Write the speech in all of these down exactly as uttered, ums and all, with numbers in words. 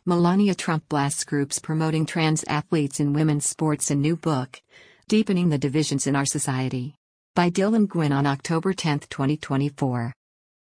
Melania Trump blasts groups promoting trans athletes in women's sports in new book, Deepening the Divisions in Our Society. By Dylan Gwynn on October tenth, twenty twenty-four.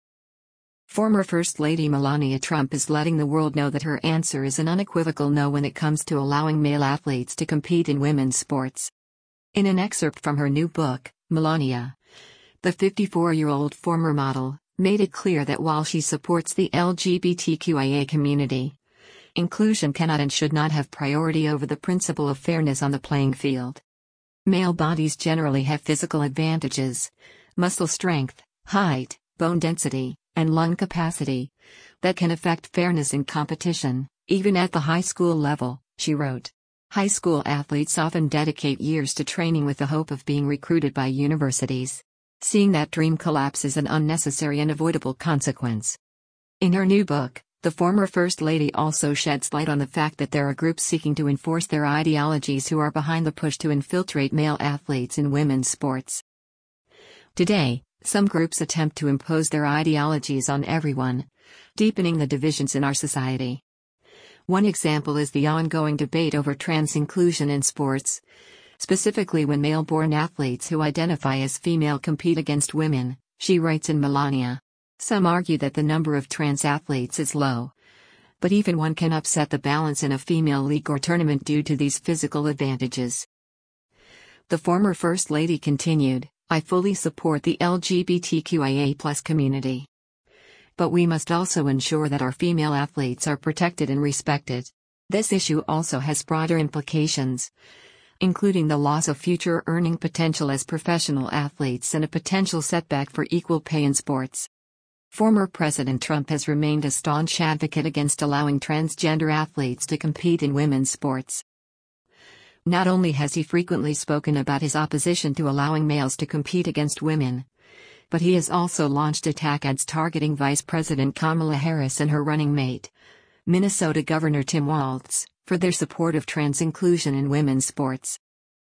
Former First Lady Melania Trump is letting the world know that her answer is an unequivocal no when it comes to allowing male athletes to compete in women's sports. In an excerpt from her new book, Melania, the fifty-four-year-old former model, made it clear that while she supports the L G B T Q I A community, inclusion cannot and should not have priority over the principle of fairness on the playing field. Male bodies generally have physical advantages, muscle strength, height, bone density, and lung capacity, that can affect fairness in competition, even at the high school level, she wrote. High school athletes often dedicate years to training with the hope of being recruited by universities. Seeing that dream collapse is an unnecessary and avoidable consequence. In her new book, the former First Lady also sheds light on the fact that there are groups seeking to enforce their ideologies who are behind the push to infiltrate male athletes in women's sports. Today, some groups attempt to impose their ideologies on everyone, deepening the divisions in our society. One example is the ongoing debate over trans inclusion in sports, specifically when male-born athletes who identify as female compete against women, she writes in Melania. Some argue that the number of trans athletes is low, but even one can upset the balance in a female league or tournament due to these physical advantages. The former First Lady continued, I fully support the L G B T Q I A plus community. But we must also ensure that our female athletes are protected and respected. This issue also has broader implications, including the loss of future earning potential as professional athletes and a potential setback for equal pay in sports. Former President Trump has remained a staunch advocate against allowing transgender athletes to compete in women's sports. Not only has he frequently spoken about his opposition to allowing males to compete against women, but he has also launched attack ads targeting Vice President Kamala Harris and her running mate, Minnesota Governor Tim Walz, for their support of trans inclusion in women's sports.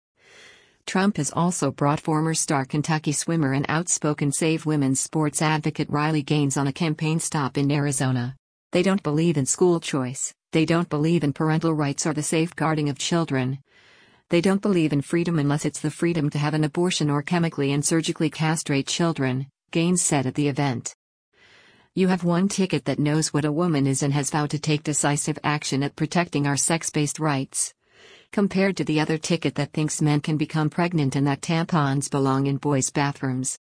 Trump has also brought former star Kentucky swimmer and outspoken Save Women's sports advocate Riley Gaines on a campaign stop in Arizona. They don't believe in school choice, they don't believe in parental rights or the safeguarding of children. They don't believe in freedom unless it's the freedom to have an abortion or chemically and surgically castrate children, Gaines said at the event. You have one ticket that knows what a woman is and has vowed to take decisive action at protecting our sex-based rights, compared to the other ticket that thinks men can become pregnant and that tampons belong in boys' bathrooms.